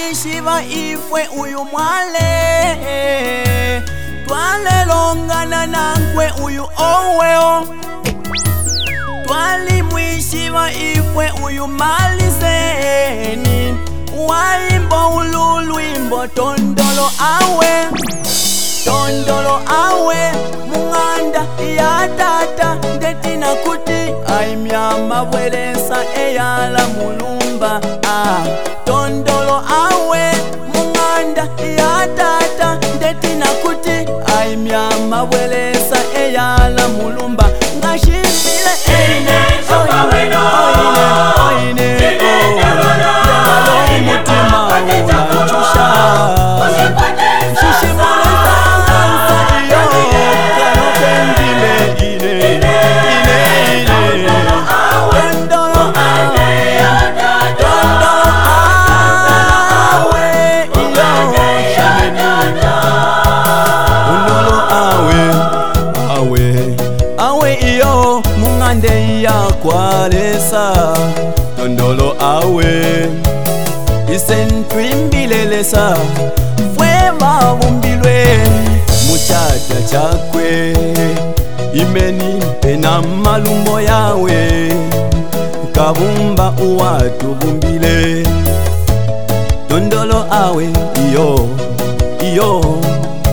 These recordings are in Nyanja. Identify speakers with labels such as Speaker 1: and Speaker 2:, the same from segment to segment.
Speaker 1: mwishiva ifwe uyu mwale twalelongana nankwe uyu oweo twali mwishiva ifwe uyu maliseni waimbo ululwimbo tondolo awe munganda ya tata ndetina kuti aimyama bwelesa eyala mulumba tondolo awe munganda ya tata ndetina kuti aimyama bwelesa eyala mulumba ngashibile oine mutima unachusha kwalesa tondolo awe isentwimbilelesa fwe mavumbilwe muchata chakwe imeni pena malumbo yawe kabumba uwatuvumbile tondolo awe iyo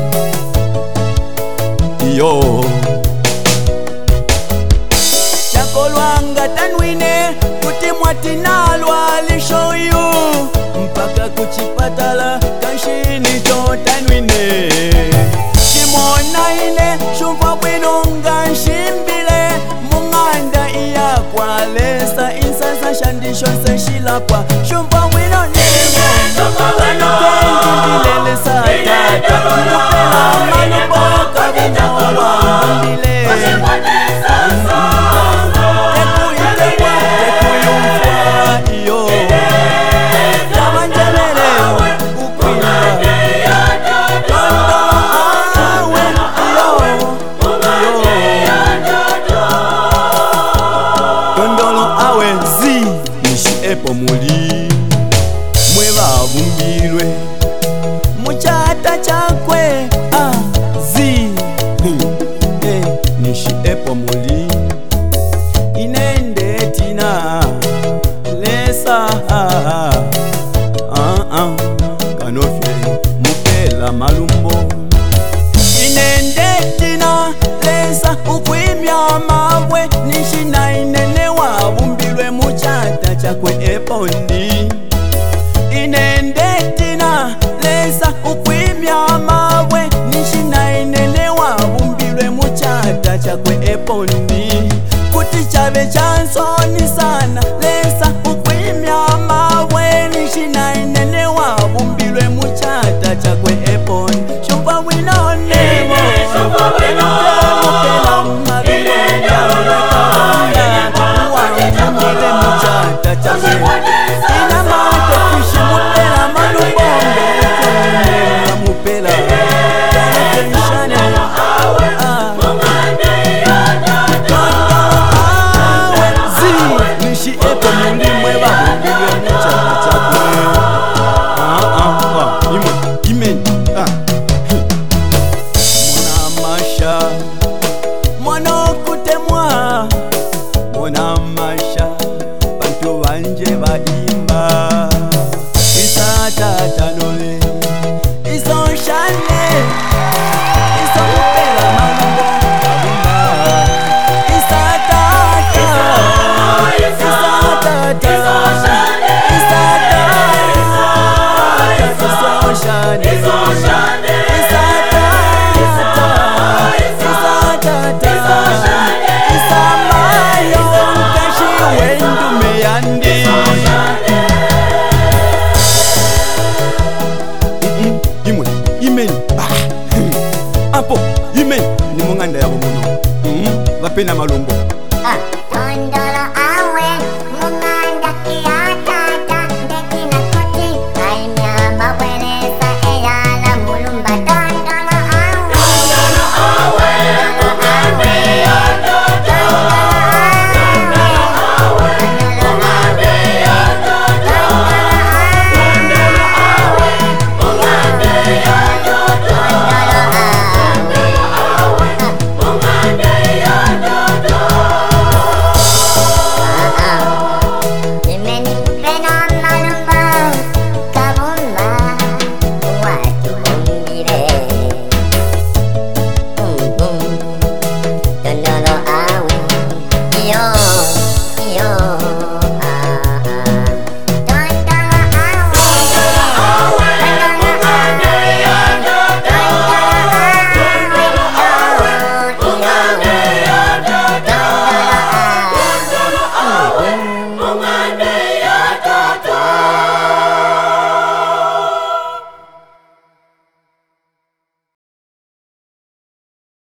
Speaker 1: chakolwanga tanwine kuti mwatinalwa lishoyu mpaka kuchipatala kanshini cho tanwine chimona ine shumva bwino nganshimbile munganda iya kwalesa insasa shandisho seshilapa shumva bwino nimo kenjimbilelesa tata mupela maluboka bumawambile muli mwevavumbilwe muchata chakwe nishi epo muli inendetina lesa kanofye mupela malumbo inendetina lesa ukwimya mabwe nishi na inene wavumbilwe muchata chakwe epondi inendetina lesa ukwimya mabwe nishina inene wavumbilwe muchata chakwe epondi kuti chave chansoni sana lesa ukwimya mabwe nishina inene wavumbilwe muchata chakwe epondi shumpa winonemo apo ime ni munganda yabo muno vapena malumbo
Speaker 2: tondolo